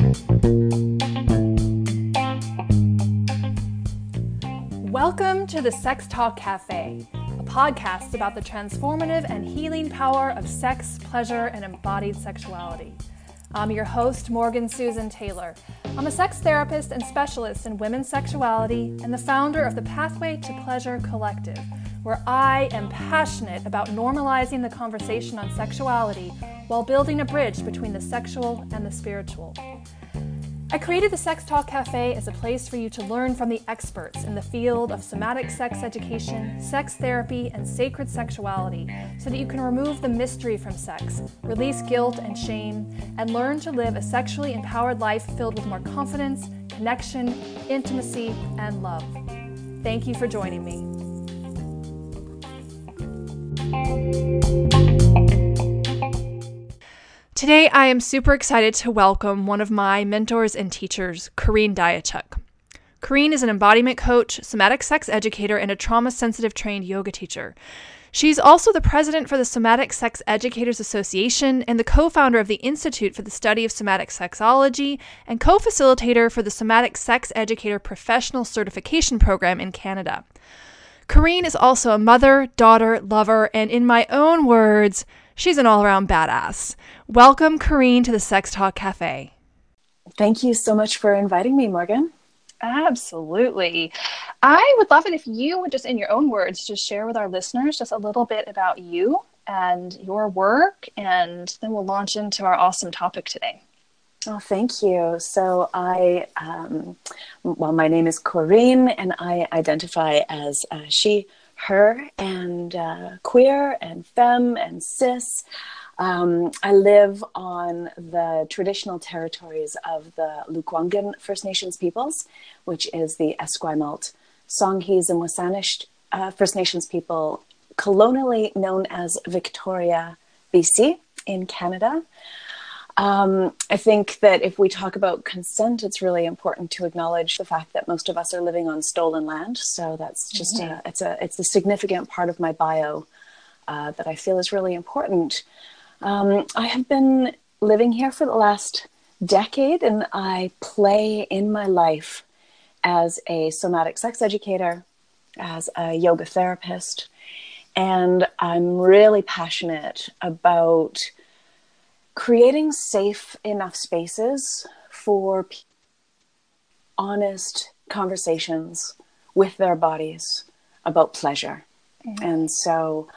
Welcome to the Sex Talk Cafe, a podcast about the transformative and healing power of sex, pleasure, and embodied sexuality. I'm your host, Morgan Susan Taylor. I'm a sex therapist and specialist in women's sexuality and the founder of the Pathway to Pleasure Collective, where I am passionate about normalizing the conversation on sexuality while building a bridge between the sexual and the spiritual. I created the Sex Talk Cafe as a place for you to learn from the experts in the field of somatic sex education, sex therapy, and sacred sexuality so that you can remove the mystery from sex, release guilt and shame, and learn to live a sexually empowered life filled with more confidence, connection, intimacy, and love. Thank you for joining me. Today, I am super excited to welcome one of my mentors and teachers, Corrine Diachuk. Corrine is an embodiment coach, somatic sex educator, and a trauma-sensitive trained yoga teacher. She's also the president for the Somatic Sex Educators Association and the co-founder of the Institute for the Study of Somatic Sexology and co-facilitator for the Somatic Sex Educator Professional Certification Program in Canada. Corrine is also a mother, daughter, lover, and in my own words, she's an all-around badass. Welcome, Corrine, to the Sex Talk Cafe. Thank you so much for inviting me, Morgan. Absolutely. I would love it if you would just, in your own words, just share with our listeners just a little bit about you and your work, and then we'll launch into our awesome topic today. Oh, thank you. So my name is Corrine, and I identify as she, her, and queer, and femme, and cis. I live on the traditional territories of the Lekwungen First Nations peoples, which is the Esquimalt, Songhees, and Wassanish First Nations people, colonially known as Victoria, BC, in Canada. I think that if we talk about consent, it's really important to acknowledge the fact that most of us are living on stolen land. So that's just it's a significant part of my bio that I feel is really important. I have been living here for the last decade, and I play in my life as a somatic sex educator, as a yoga therapist, and I'm really passionate about creating safe enough spaces for honest conversations with their bodies about pleasure. Mm-hmm. And so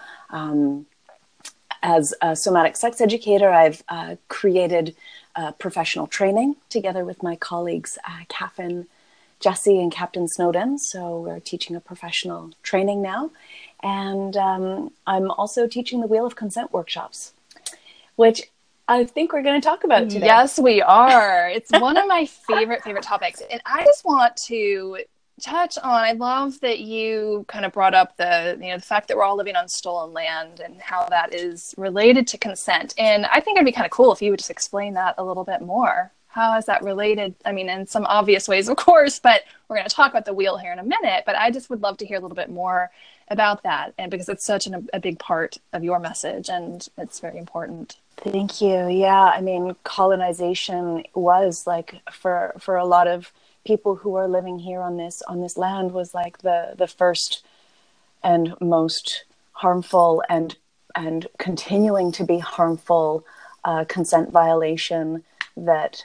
as a somatic sex educator, I've created professional training together with my colleagues, Catherine, Jesse, and Captain Snowden. So we're teaching a professional training now. And I'm also teaching the Wheel of Consent workshops, which I think we're going to talk about today. Yes, we are. It's one of my favorite topics. And I just want to touch on, I love that you kind of brought up the fact that we're all living on stolen land and how that is related to consent. And I think it'd be kind of cool if you would just explain that a little bit more. How is that related? I mean, in some obvious ways, of course, but we're going to talk about the wheel here in a minute. But I just would love to hear a little bit more about that. And because it's such a big part of your message and it's very important. Thank you. Yeah, I mean, colonization was like for a lot of people who are living here on this land was like the first and most harmful and continuing to be harmful consent violation that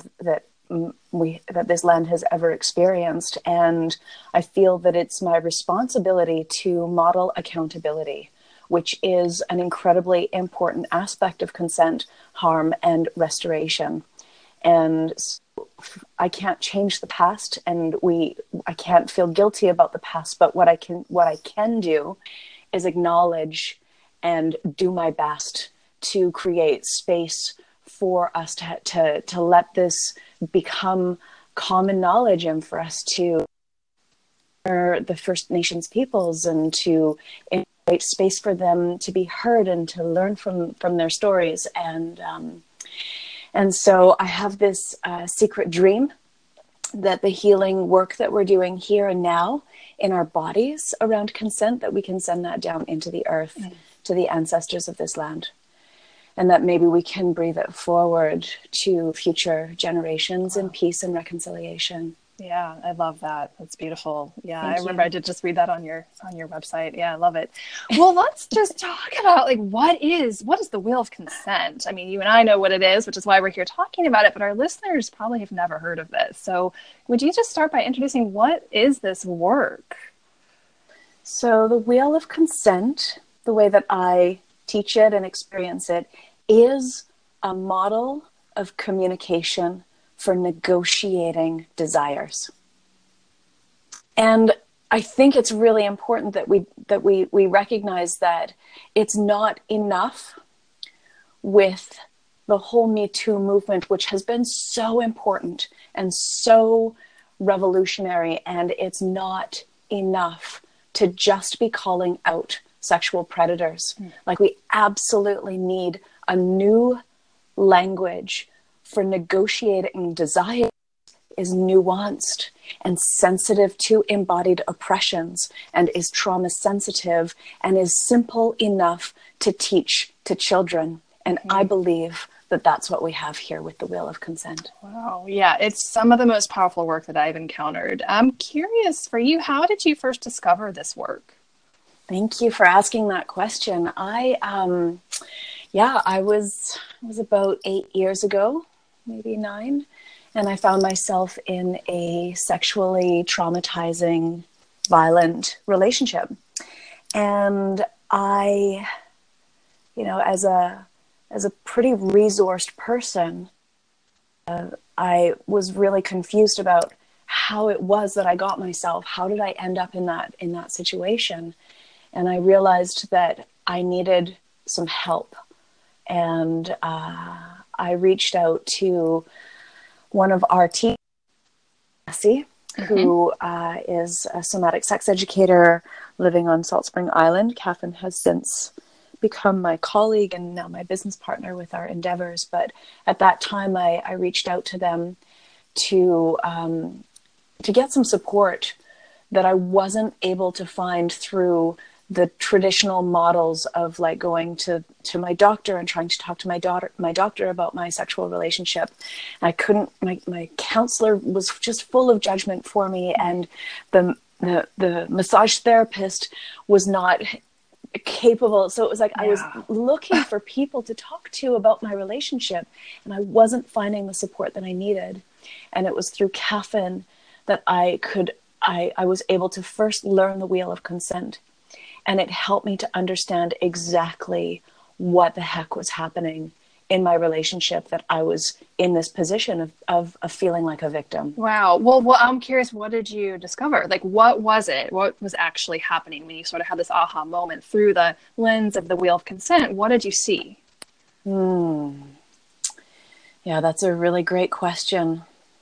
this land has ever experienced. And I feel that it's my responsibility to model accountability, which is an incredibly important aspect of consent, harm, and restoration. And so I can't change the past, and I can't feel guilty about the past, but what I can do is acknowledge and do my best to create space for us to let this become common knowledge, and for us to the First Nations peoples and to create space for them to be heard and to learn from their stories. And so I have this secret dream that the healing work that we're doing here and now in our bodies around consent, that we can send that down into the earth to the ancestors of this land. and that maybe we can breathe it forward to future generations in peace and reconciliation. Yeah, I love that. That's beautiful. Yeah, Thank I remember you. I did just read that on your website. Yeah, I love it. Well, let's just talk about like what is the wheel of consent? I mean, you and I know what it is, which is why we're here talking about it, but our listeners probably have never heard of this. So, would you just start by introducing what is this work? So, the wheel of consent, the way that I teach it and experience it, is a model of communication for negotiating desires. And I think it's really important that we recognize that it's not enough with the whole Me Too movement, which has been so important and so revolutionary, and it's not enough to just be calling out sexual predators. Like, we absolutely need a new language for negotiating desire is nuanced and sensitive to embodied oppressions and is trauma sensitive and is simple enough to teach to children. And I believe that that's what we have here with the Wheel of Consent. Wow. Yeah, it's some of the most powerful work that I've encountered. I'm curious for you, how did you first discover this work? Thank you for asking that question. I was about 8 years ago, maybe 9. And I found myself in a sexually traumatizing, violent relationship. And I, as a pretty resourced person, I was really confused about how it was that I got myself. How did I end up in that situation? And I realized that I needed some help. And I reached out to one of our team, Cassie, who is a somatic sex educator living on Salt Spring Island. Catherine has since become my colleague and now my business partner with our endeavors. But at that time, I reached out to them to get some support that I wasn't able to find through the traditional models of like going to my doctor and trying to talk to my doctor about my sexual relationship. I couldn't, my counselor was just full of judgment for me, and the massage therapist was not capable. So it was like, I was looking for people to talk to about my relationship, and I wasn't finding the support that I needed. And it was through Catherine that I was able to first learn the Wheel of Consent. And it helped me to understand exactly what the heck was happening in my relationship, that I was in this position of feeling like a victim. Wow. Well, I'm curious, what did you discover? Like, what was it? What was actually happening when you sort of had this aha moment through the lens of the Wheel of Consent? What did you see? Yeah, that's a really great question.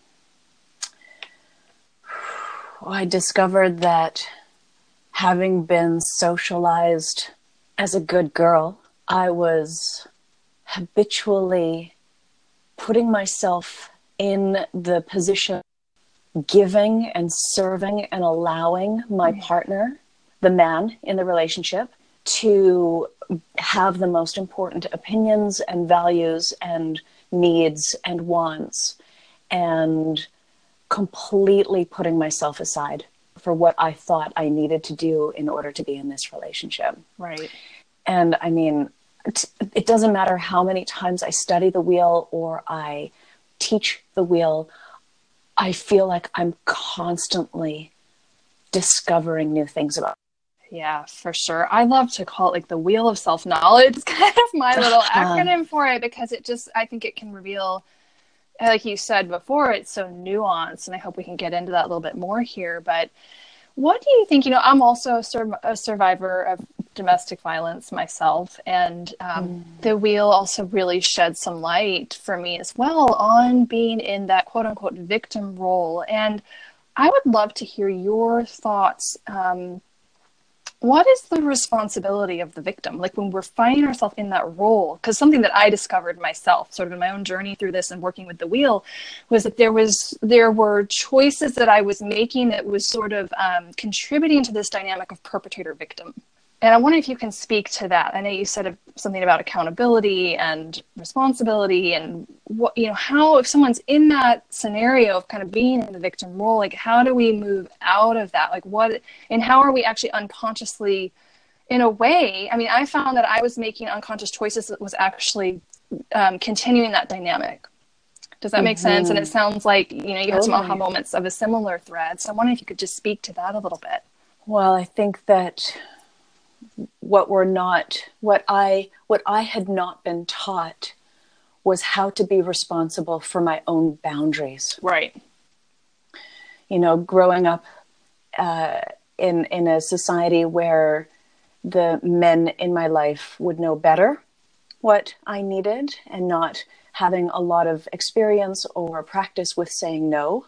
I discovered that having been socialized as a good girl, I was habitually putting myself in the position of giving and serving and allowing my partner, the man in the relationship, to have the most important opinions and values and needs and wants, and completely putting myself aside for what I thought I needed to do in order to be in this relationship. Right. And I mean, it doesn't matter how many times I study the Wheel or I teach the Wheel, I feel like I'm constantly discovering new things about it. Yeah, for sure. I love to call it like the Wheel of Self-Knowledge. It's kind of my little acronym for it, because I think it can reveal, like you said before, it's so nuanced, and I hope we can get into that a little bit more here. But what do you think? I'm also a survivor of domestic violence myself, and the Wheel also really shed some light for me as well on being in that quote unquote victim role. And I would love to hear your thoughts. What is the responsibility of the victim? Like, when we're finding ourselves in that role, because something that I discovered myself sort of in my own journey through this and working with the Wheel was that there were choices that I was making that was sort of contributing to this dynamic of perpetrator victim. And I wonder if you can speak to that. I know you said something about accountability and responsibility, and what, how, if someone's in that scenario of kind of being in the victim role, like how do we move out of that? Like what, and how are we actually unconsciously, in a way, I mean, I found that I was making unconscious choices that was actually continuing that dynamic. Does that make sense? And it sounds like, you had some aha moments of a similar thread. So I'm wondering if you could just speak to that a little bit. Well, I think that what I had not been taught was how to be responsible for my own boundaries. Right. Growing up in a society where the men in my life would know better what I needed, and not having a lot of experience or practice with saying no,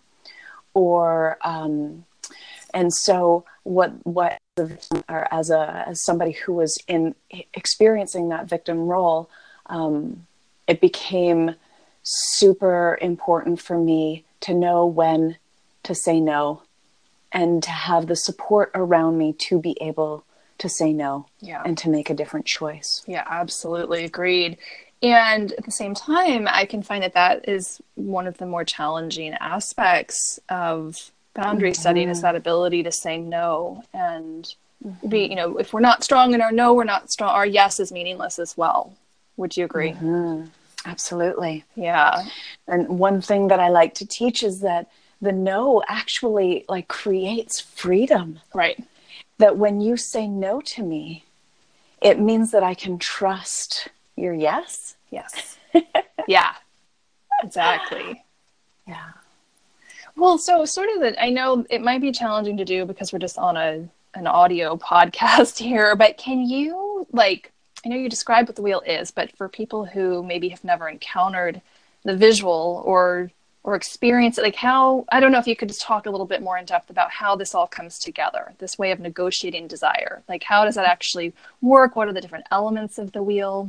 and so what or as somebody who was experiencing that victim role, it became super important for me to know when to say no, and to have the support around me to be able to say no, and to make a different choice. Yeah, absolutely. Agreed. And at the same time, I can find that is one of the more challenging aspects of boundary setting, is that ability to say no, and be, if we're not strong in our no, we're not strong, our yes is meaningless as well. Would you agree? Absolutely. Yeah. And one thing that I like to teach is that the no actually creates freedom. Right. That when you say no to me, it means that I can trust your yes. Yes. Yeah, exactly. Yeah. Well, so sort of I know it might be challenging to do because we're just on an audio podcast here, but can you, I know you described what the wheel is, but for people who maybe have never encountered the visual or experience it, how, I don't know if you could just talk a little bit more in depth about how this all comes together, this way of negotiating desire. How does that actually work? What are the different elements of the wheel?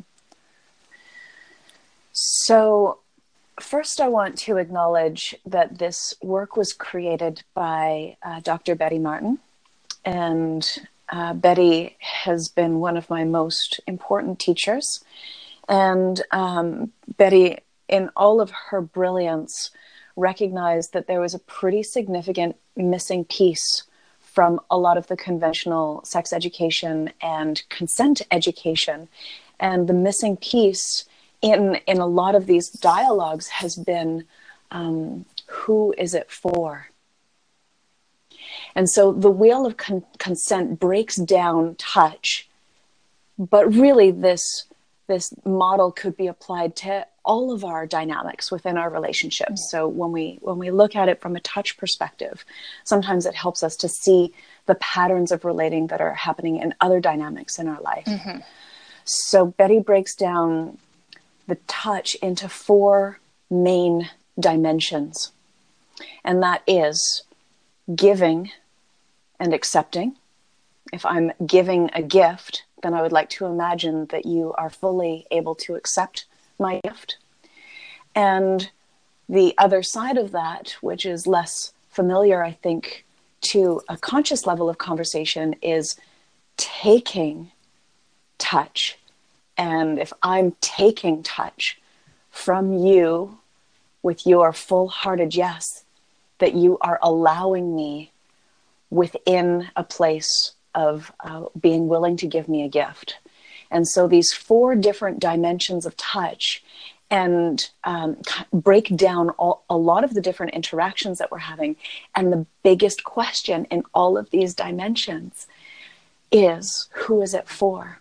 So first, I want to acknowledge that this work was created by Dr. Betty Martin. And Betty has been one of my most important teachers. And Betty, in all of her brilliance, recognized that there was a pretty significant missing piece from a lot of the conventional sex education and consent education. And the missing piece in a lot of these dialogues has been, who is it for? And so the wheel of consent breaks down touch, but really this model could be applied to all of our dynamics within our relationships. So when we look at it from a touch perspective, sometimes it helps us to see the patterns of relating that are happening in other dynamics in our life. Mm-hmm. So Betty breaks down the touch into 4 main dimensions. And that is giving and accepting. If I'm giving a gift, then I would like to imagine that you are fully able to accept my gift. And the other side of that, which is less familiar, I think, to a conscious level of conversation, is taking touch. And if I'm taking touch from you with your full-hearted yes, that you are allowing me within a place of being willing to give me a gift. And so these 4 different dimensions of touch, and break down a lot of the different interactions that we're having. And the biggest question in all of these dimensions is, who is it for?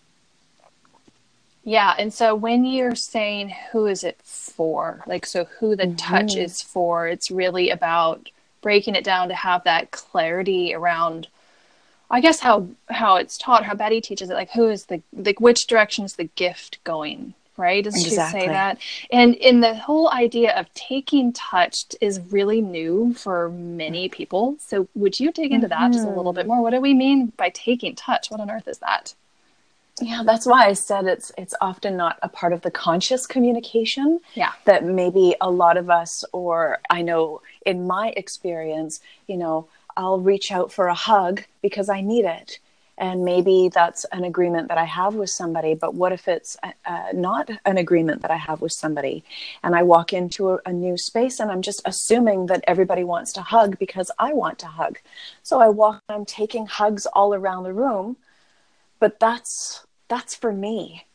Yeah. And so when you're saying who is it for, so who the touch is for, it's really about breaking it down to have that clarity around, I guess, how it's taught, how Betty teaches it, who is which direction is the gift going, right? Does Exactly. she say that? And in the whole idea of taking touch is really new for many people. So would you dig into that just a little bit more? What do we mean by taking touch? What on earth is that? Yeah, that's why I said it's often not a part of the conscious communication. Yeah. That maybe a lot of us, or I know in my experience, I'll reach out for a hug because I need it. And maybe that's an agreement that I have with somebody, but what if it's not an agreement that I have with somebody? And I walk into a new space and I'm just assuming that everybody wants to hug because I want to hug. So I walk, I'm taking hugs all around the room, but that's for me.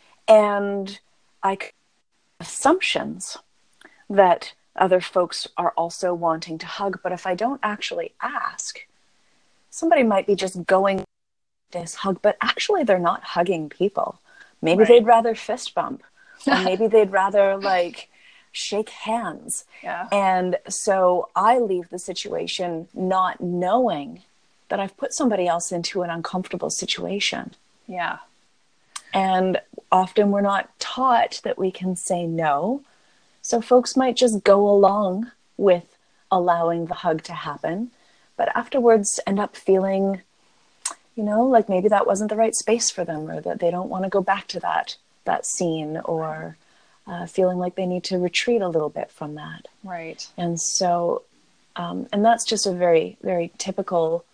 And I assumptions that other folks are also wanting to hug. But if I don't actually ask, somebody might be just going this hug, but actually they're not hugging people. Maybe Right. they'd rather fist bump, or maybe they'd rather like shake hands. Yeah. And so I leave the situation not knowing that I've put somebody else into an uncomfortable situation. Yeah. And often we're not taught that we can say no. So folks might just go along with allowing the hug to happen, but afterwards end up feeling, like maybe that wasn't the right space for them, or that they don't want to go back to that scene, or feeling like they need to retreat a little bit from that. Right. And so, and that's just a very, very typical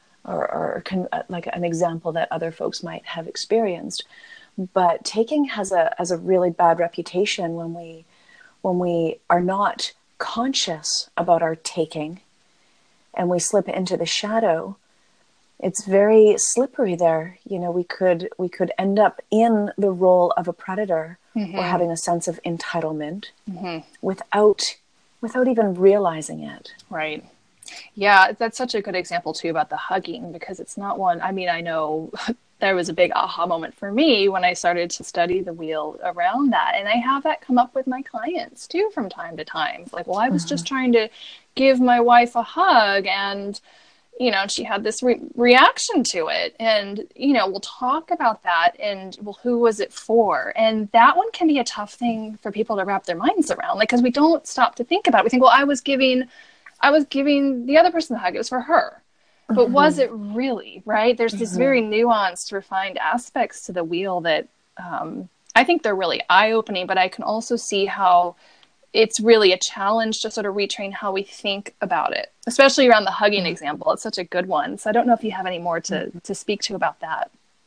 like an example that other folks might have experienced. But taking has a really bad reputation when we are not conscious about our taking and we slip into the shadow. It's very slippery there. We could end up in the role of a predator, mm-hmm. or having a sense of entitlement, mm-hmm. without even realizing it. Right. Yeah, that's such a good example too about the hugging, because it's not one, I know there was a big aha moment for me when I started to study the wheel around that. And I have that come up with my clients too from time to time. It's like, well, I was just trying to give my wife a hug, and she had this reaction to it. And, we'll talk about that. And, well, who was it for? And that one can be a tough thing for people to wrap their minds around, because we don't stop to think about it. We think, well, I was giving the other person the hug. It was for her. But was it really, right? There's these very nuanced, refined aspects to the wheel that I think they're really eye-opening, but I can also see how it's really a challenge to sort of retrain how we think about it, especially around the hugging example. It's such a good one. So I don't know if you have any more to speak to about that.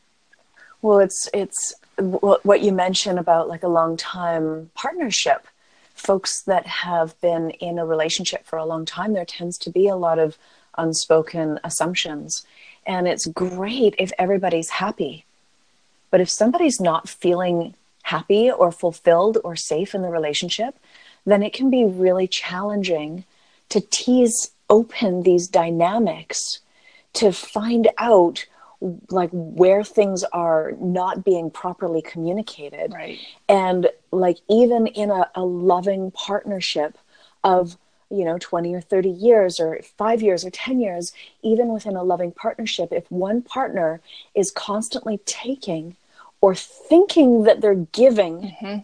Well, it's what you mentioned about like a long time partnership. Folks that have been in a relationship for a long time, there tends to be a lot of unspoken assumptions. And it's great if everybody's happy. But if somebody's not feeling happy or fulfilled or safe in the relationship, then it can be really challenging to tease open these dynamics, to find out like where things are not being properly communicated. Right. And like even in a loving partnership of 20 or 30 years or 5 years or 10 years, even within a loving partnership, if one partner is constantly taking or thinking that they're giving,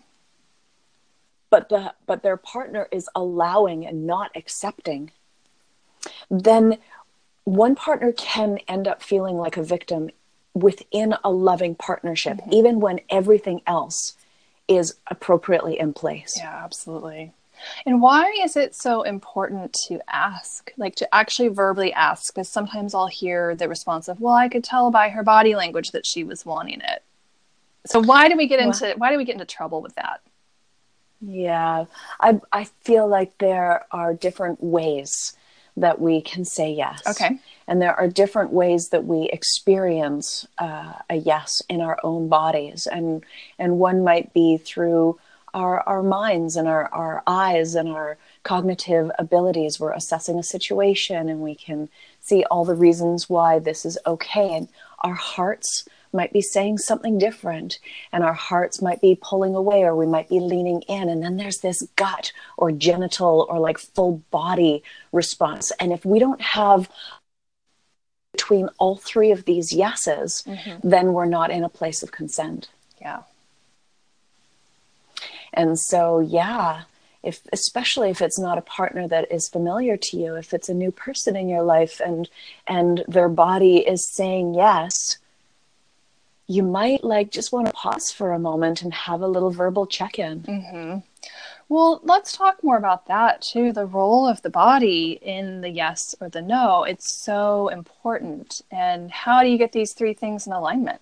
but their partner is allowing and not accepting, then one partner can end up feeling like a victim within a loving partnership, even when everything else is appropriately in place. Yeah, absolutely. And why is it so important to ask, like to actually verbally ask? Because sometimes I'll hear the response of, well, I could tell by her body language that she was wanting it. So why do we get into trouble with that? Yeah, I feel like there are different ways that we can say yes. Okay. And there are different ways that we experience a yes in our own bodies. And one might be through our minds and our eyes and our cognitive abilities. We're assessing a situation and we can see all the reasons why this is okay. And our hearts might be saying something different, and our hearts might be pulling away, or we might be leaning in. And then there's this gut or genital or like full body response. And if we don't have between all three of these yeses, then we're not in a place of consent. Yeah. And so, yeah, especially if it's not a partner that is familiar to you, if it's a new person in your life and their body is saying yes, you might just want to pause for a moment and have a little verbal check-in. Well, let's talk more about that too. The role of the body in the yes or the no. It's so important. And how do you get these three things in alignment?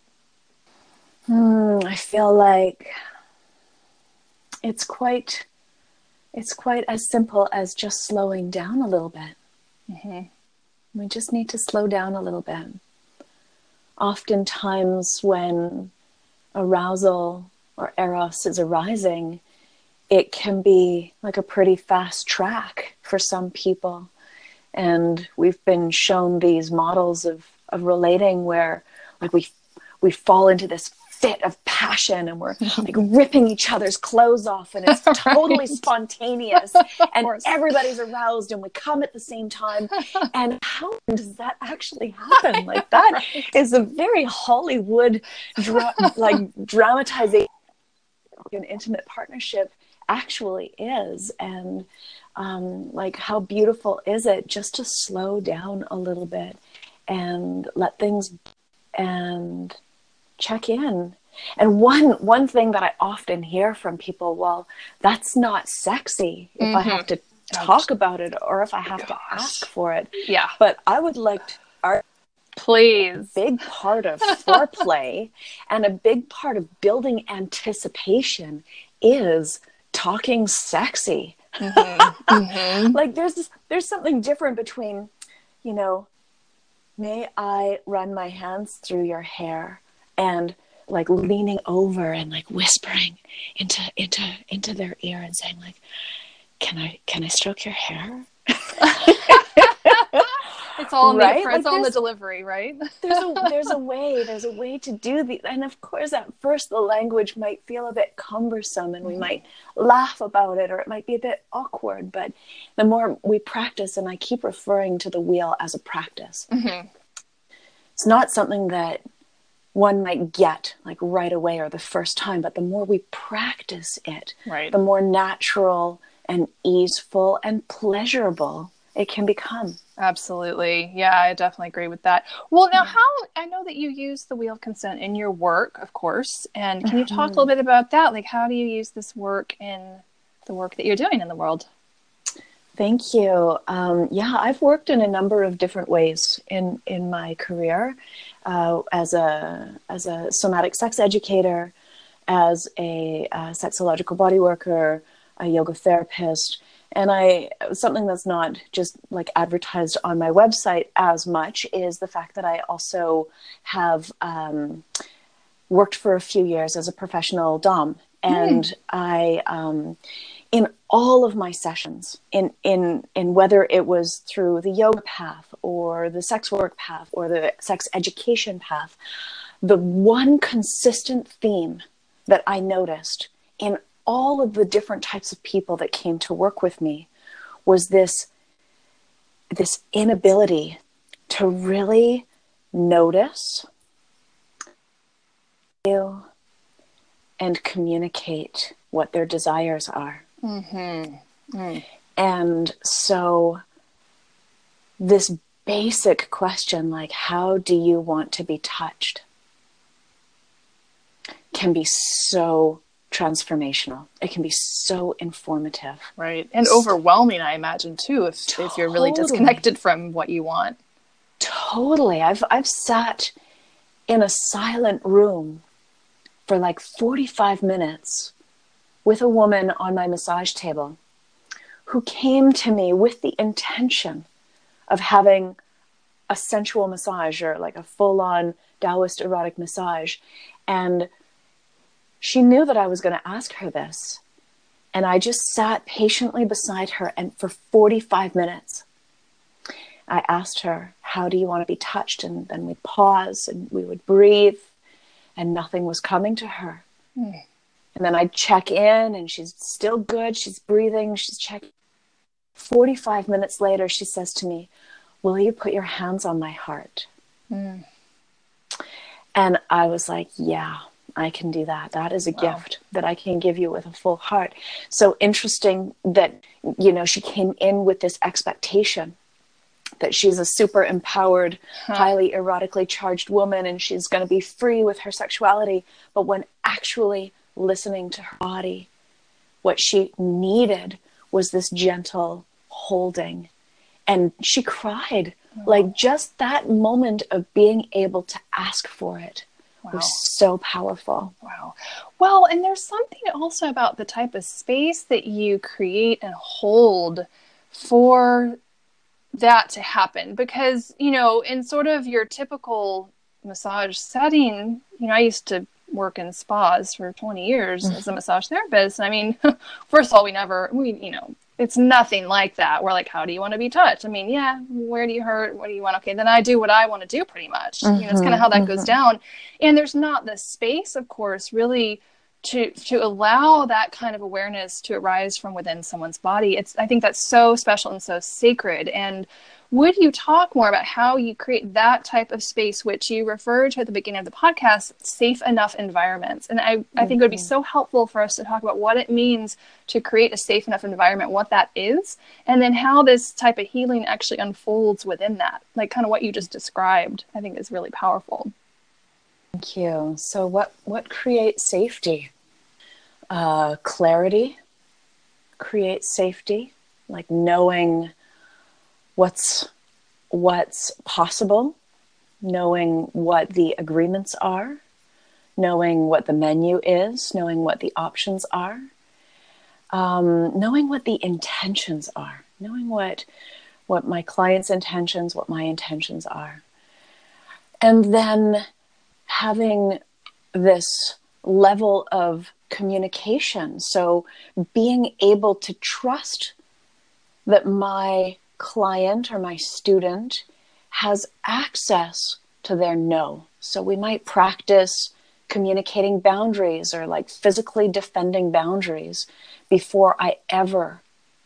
I feel like it's quite as simple as just slowing down a little bit. We just need to slow down a little bit. Oftentimes when arousal or eros is arising, it can be like a pretty fast track for some people. And we've been shown these models of relating where like we fall into this fit of passion and we're like ripping each other's clothes off and it's totally spontaneous and everybody's aroused and we come at the same time. And how does that actually happen? Like that is a very Hollywood dramatization an intimate partnership actually is. And like how beautiful is it just to slow down a little bit and let things and check in. And one thing that I often hear from people, well, that's not sexy if I have to talk about it or if I have to ask for it. Yeah. But I would like to please. A big part of foreplay and a big part of building anticipation is talking sexy. Like there's something different between, you know, may I run my hands through your hair and like leaning over and like whispering into their ear and saying like, can I stroke your hair? It's all right? It's like all in the delivery, right? there's a way to do the, and of course at first the language might feel a bit cumbersome and we might laugh about it or it might be a bit awkward, but the more we practice, and I keep referring to the wheel as a practice. It's not something that one might get like right away or the first time, but the more we practice it, right, the more natural and easeful and pleasurable it can become. Absolutely. Yeah, I definitely agree with that. Well, now I know that you use the Wheel of Consent in your work, of course. And can you talk a little bit about that? Like, how do you use this work in the work that you're doing in the world? Thank you. I've worked in a number of different ways in my career, as a somatic sex educator, as a sexological body worker, a yoga therapist. And something that's not just like advertised on my website as much is the fact that I also have worked for a few years as a professional Dom. And I, in all of my sessions, in whether it was through the yoga path or the sex work path or the sex education path, the one consistent theme that I noticed in all of the different types of people that came to work with me was this inability to really notice, feel, and communicate what their desires are. And so this basic question, like, how do you want to be touched, can be so transformational. It can be so informative. Right. And overwhelming, I imagine, too, if you're really disconnected from what you want. Totally. I've sat in a silent room for like 45 minutes with a woman on my massage table who came to me with the intention of having a sensual massage or like a full-on Taoist erotic massage. And she knew that I was going to ask her this. And I just sat patiently beside her, and for 45 minutes, I asked her, how do you want to be touched? And then we'd pause and we would breathe, and nothing was coming to her. And then I'd check in, and she's still good. She's breathing. She's checking. 45 minutes later, she says to me, will you put your hands on my heart? And I was like, yeah, I can do that. That is a gift that I can give you with a full heart. So interesting that, you know, she came in with this expectation that she's a super empowered, highly erotically charged woman, and she's going to be free with her sexuality. But when actually listening to her body, what she needed was this gentle holding. And she cried. Like just that moment of being able to ask for it was so powerful. Wow. Well, and there's something also about the type of space that you create and hold for that to happen. Because, you know, in sort of your typical massage setting, you know, I used to work in spas for 20 years as a massage therapist. And I mean, first of all, you know, it's nothing like that. We're like, how do you want to be touched? I mean, yeah, where do you hurt? What do you want? Okay, then I do what I want to do pretty much. You know, it's kind of how that goes down. And there's not the space, of course, really to allow that kind of awareness to arise from within someone's body. I think that's so special and so sacred. And would you talk more about how you create that type of space, which you referred to at the beginning of the podcast, safe enough environments? And I think it would be so helpful for us to talk about what it means to create a safe enough environment, what that is, and then how this type of healing actually unfolds within that. Like kind of what you just described, I think is really powerful. Thank you. So what creates safety? Clarity creates safety, like knowing what's possible, knowing what the agreements are, knowing what the menu is, knowing what the options are, knowing what the intentions are, knowing what my client's intentions, what my intentions are. And then having this level of communication. So being able to trust that my client or my student has access to their no. So we might practice communicating boundaries or like physically defending boundaries before I ever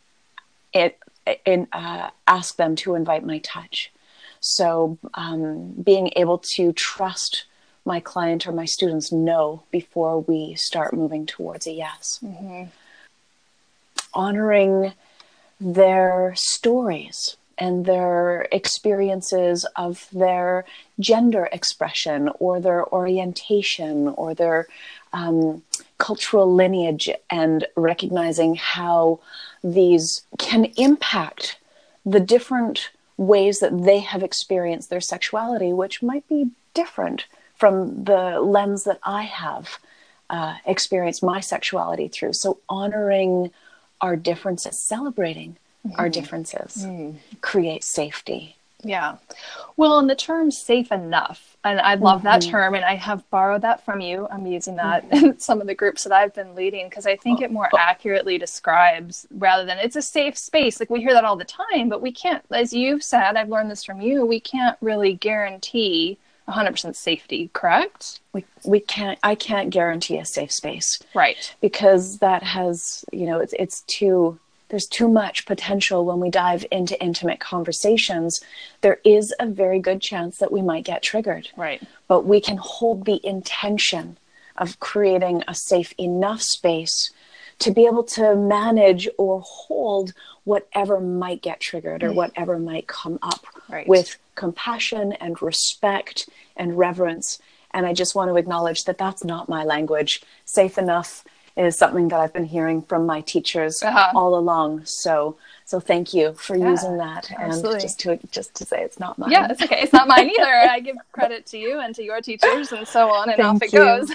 ask them to invite my touch. So being able to trust my client or my students no before we start moving towards a yes. Mm-hmm. Honoring their stories and their experiences of their gender expression or their orientation or their cultural lineage, and recognizing how these can impact the different ways that they have experienced their sexuality, which might be different from the lens that I have experienced my sexuality through. So honoring our differences, celebrating our differences, creates safety. Yeah. Well, and the term safe enough, and I love that term, and I have borrowed that from you. I'm using that in some of the groups that I've been leading because I think it more accurately describes, rather than it's a safe space. Like we hear that all the time, but we can't, as you've said, I've learned this from you, we can't really guarantee 100% safety, correct? We can't, I can't guarantee a safe space. Right. Because that has, you know, there's too much potential when we dive into intimate conversations. There is a very good chance that we might get triggered. Right. But we can hold the intention of creating a safe enough space to be able to manage or hold whatever might get triggered or whatever might come up with compassion and respect and reverence. And I just want to acknowledge that that's not my language. Safe enough is something that I've been hearing from my teachers all along. So thank you for using that. Absolutely. And just to say it's not mine. Yeah, it's okay. It's not mine either. I give credit to you and to your teachers and so on, and off it goes.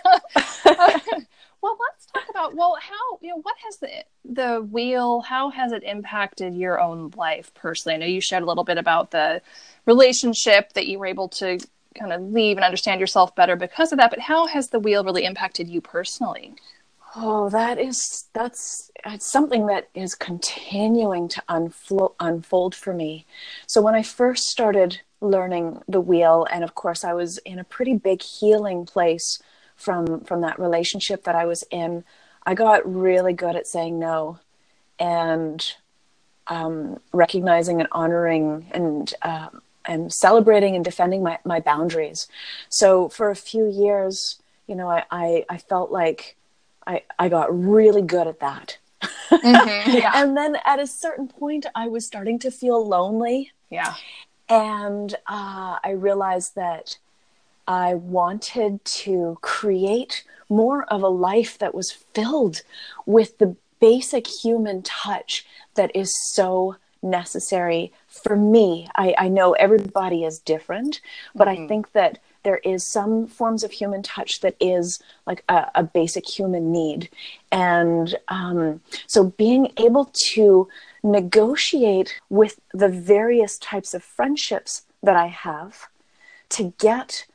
Well, let's talk about, how, what has the wheel, how has it impacted your own life personally? I know you shared a little bit about the relationship that you were able to kind of leave and understand yourself better because of that, but how has the wheel really impacted you personally? Oh, that's something that is continuing to unfold for me. So when I first started learning the wheel, and of course I was in a pretty big healing place from that relationship that I was in, I got really good at saying no and recognizing and honoring and celebrating and defending my boundaries. So for a few years, I felt like I got really good at that. Yeah. And then at a certain point, I was starting to feel lonely. Yeah. And I realized that I wanted to create more of a life that was filled with the basic human touch that is so necessary for me. I know everybody is different, but I think that there is some forms of human touch that is like a basic human need. And so being able to negotiate with the various types of friendships that I have to get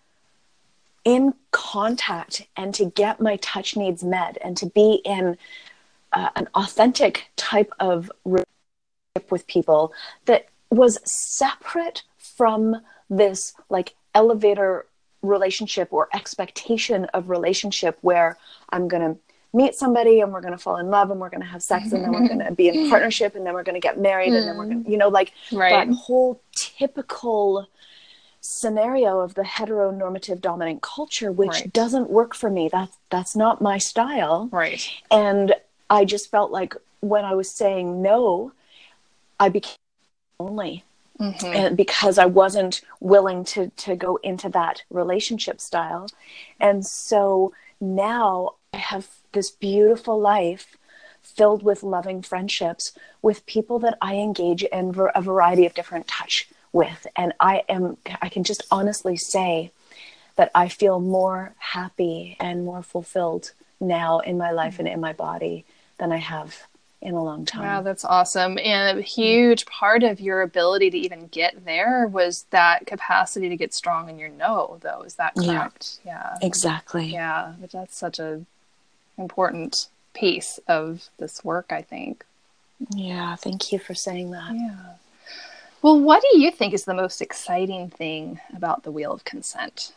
in contact and to get my touch needs met and to be in an authentic type of relationship with people that was separate from this like elevator relationship or expectation of relationship where I'm going to meet somebody and we're going to fall in love and we're going to have sex and then we're going to be in partnership and then we're going to get married and then we're going to, like that whole typical scenario of the heteronormative dominant culture, which doesn't work for me. That's not my style. Right. And I just felt like when I was saying no, I became lonely. And because I wasn't willing to go into that relationship style. And so now I have this beautiful life filled with loving friendships with people that I engage in a variety of different touch with. And I can just honestly say that I feel more happy and more fulfilled now in my life and in my body than I have in a long time. Wow, that's awesome. And a huge part of your ability to even get there was that capacity to get strong in your no, though. Is that correct? Yeah. Exactly. Yeah, but that's such a important piece of this work, I think. Yeah, thank you for saying that. Yeah. Well, what do you think is the most exciting thing about the Wheel of Consent?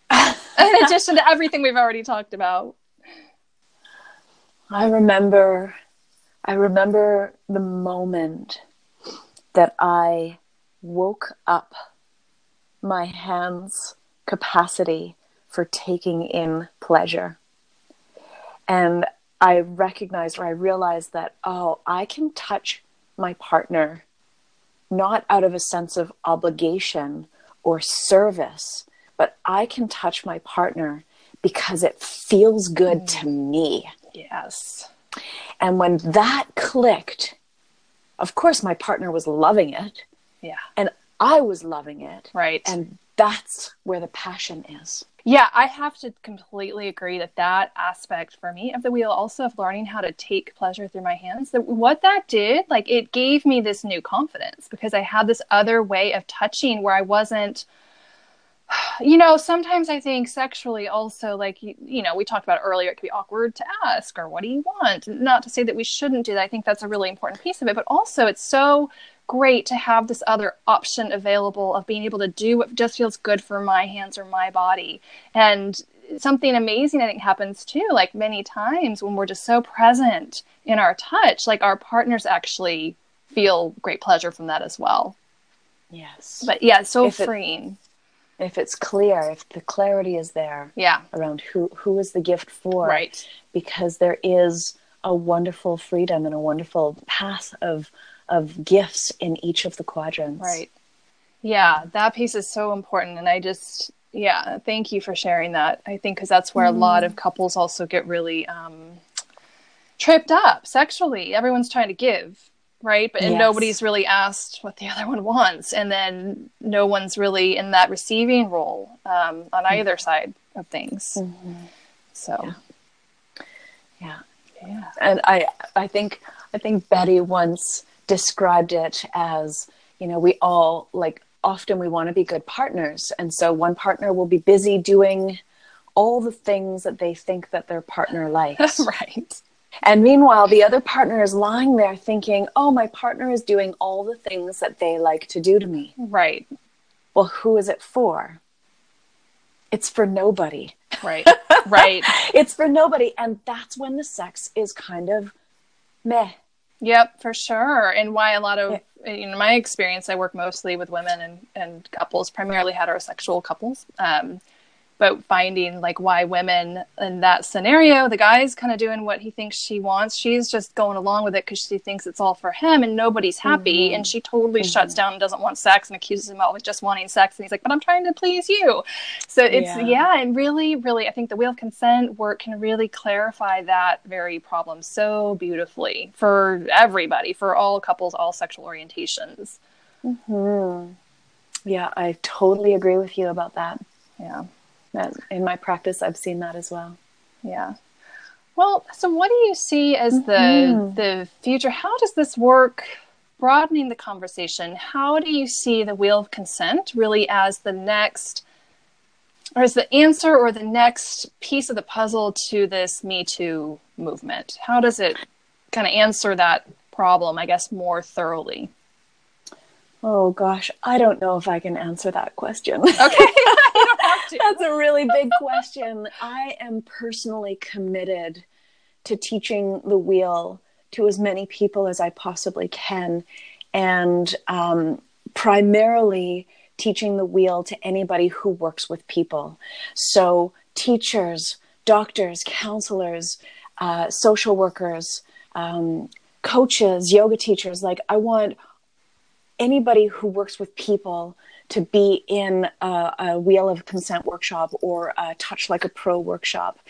In addition to everything we've already talked about. I remember the moment that I woke up my hand's capacity for taking in pleasure. And I realized that, I can touch my partner not out of a sense of obligation or service, but I can touch my partner because it feels good to me. Yes. And when that clicked, of course, my partner was loving it. Yeah. And I was loving it. Right. And that's where the passion is. Yeah, I have to completely agree that aspect for me of the wheel, also of learning how to take pleasure through my hands, that what that did, like, it gave me this new confidence because I had this other way of touching where I wasn't, sometimes I think sexually also, like, we talked about earlier, it could be awkward to ask, or what do you want? Not to say that we shouldn't do that. I think that's a really important piece of it, but also it's so great to have this other option available of being able to do what just feels good for my hands or my body. And something amazing I think happens too, like many times when we're just so present in our touch, like our partners actually feel great pleasure from that as well. Yes. But yeah, it's so freeing. If it's clear, if the clarity is there around who is the gift for. Right. Because there is a wonderful freedom and a wonderful path of gifts in each of the quadrants. Right. Yeah, that piece is so important. And I just, thank you for sharing that. I think because that's where a lot of couples also get really tripped up sexually. Everyone's trying to give, right? And nobody's really asked what the other one wants. And then no one's really in that receiving role on either side of things. Mm-hmm. So, yeah. And I think Betty once described it as, we all, like, often we want to be good partners. And so one partner will be busy doing all the things that they think that their partner likes. Right. And meanwhile, the other partner is lying there thinking, my partner is doing all the things that they like to do to me. Right. Well, who is it for? It's for nobody. Right. Right. It's for nobody. And that's when the sex is kind of meh. Yep, for sure. And why a lot of, in my experience, I work mostly with women and couples, primarily heterosexual couples. but finding like why women in that scenario, the guy's kind of doing what he thinks she wants. She's just going along with it because she thinks it's all for him and nobody's happy. And she totally shuts down and doesn't want sex and accuses him of just wanting sex. And he's like, but I'm trying to please you. So it's, and really, really, I think the Wheel of Consent work can really clarify that very problem so beautifully for everybody, for all couples, all sexual orientations. Yeah, I totally agree with you about that. Yeah. In my practice, I've seen that as well. Yeah. Well, so what do you see as the future? How does this work, broadening the conversation? How do you see the Wheel of Consent really as the next, or as the answer or the next piece of the puzzle to this Me Too movement? How does it kind of answer that problem, I guess, more thoroughly? Oh gosh, I don't know if I can answer that question. Okay, you don't have to. That's a really big question. I am personally committed to teaching the wheel to as many people as I possibly can, and primarily teaching the wheel to anybody who works with people. So teachers, doctors, counselors, social workers, coaches, yoga teachers. Like, I want anybody who works with people to be in a Wheel of Consent workshop or a Touch Like a Pro workshop,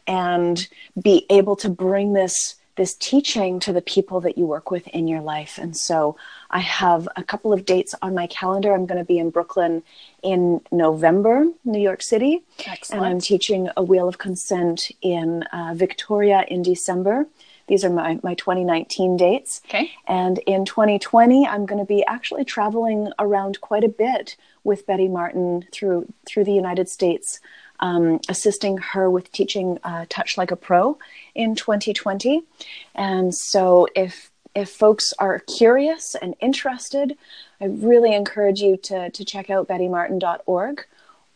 and be able to bring this teaching to the people that you work with in your life. And so I have a couple of dates on my calendar. I'm going to be in Brooklyn in November, New York City. Excellent. And I'm teaching a Wheel of Consent in Victoria in December. These are my 2019 dates. Okay. And in 2020, I'm going to be actually traveling around quite a bit with Betty Martin through the United States, assisting her with teaching Touch Like a Pro in 2020. And so if folks are curious and interested, I really encourage you to check out bettymartin.org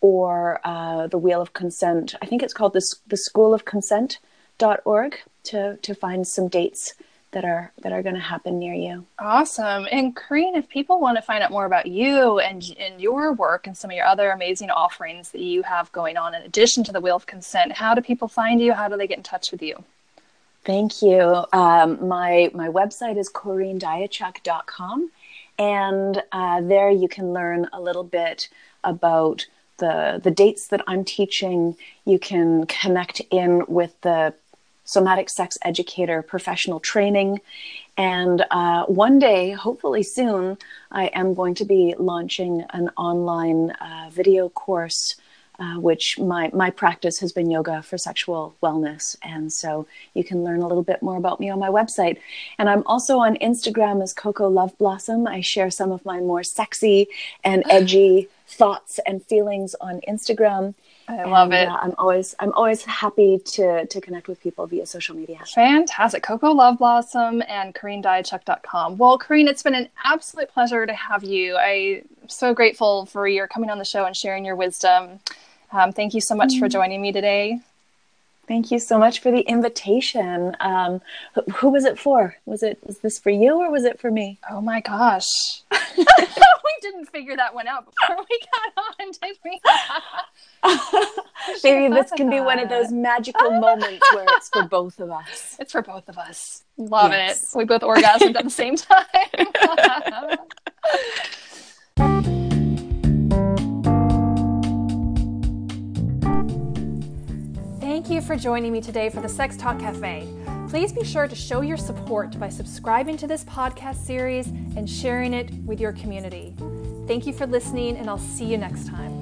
or the Wheel of Consent. I think it's called the School of Consent.org to find some dates that are going to happen near you. Awesome. And Corinne, if people want to find out more about you and your work and some of your other amazing offerings that you have going on in addition to the Wheel of Consent, how do people find you? How do they get in touch with you? Thank you. My website is CorrineDiachuk.com, and there you can learn a little bit about the dates that I'm teaching. You can connect in with the Somatic Sex Educator professional training. And one day, hopefully soon, I am going to be launching an online video course, which my practice has been yoga for sexual wellness. And so you can learn a little bit more about me on my website. And I'm also on Instagram as Coco Love Blossom. I share some of my more sexy and edgy thoughts and feelings on Instagram. I love it. I'm always happy to connect with people via social media. Fantastic. Coco Love Blossom and CorrineDiachuk.com. Well, Corinne, it's been an absolute pleasure to have you. I'm so grateful for your coming on the show and sharing your wisdom. Thank you so much for joining me today. Thank you so much for the invitation. Who was it for? Was this for you or was it for me? Oh my gosh. We didn't figure that one out before we got on, did we? Maybe this can be one of those magical moments where it's for both of us. It's for both of us. Love it. We both orgasmed at the same time. Thank you for joining me today for the Sex Talk Cafe. Please be sure to show your support by subscribing to this podcast series and sharing it with your community. Thank you for listening, and I'll see you next time.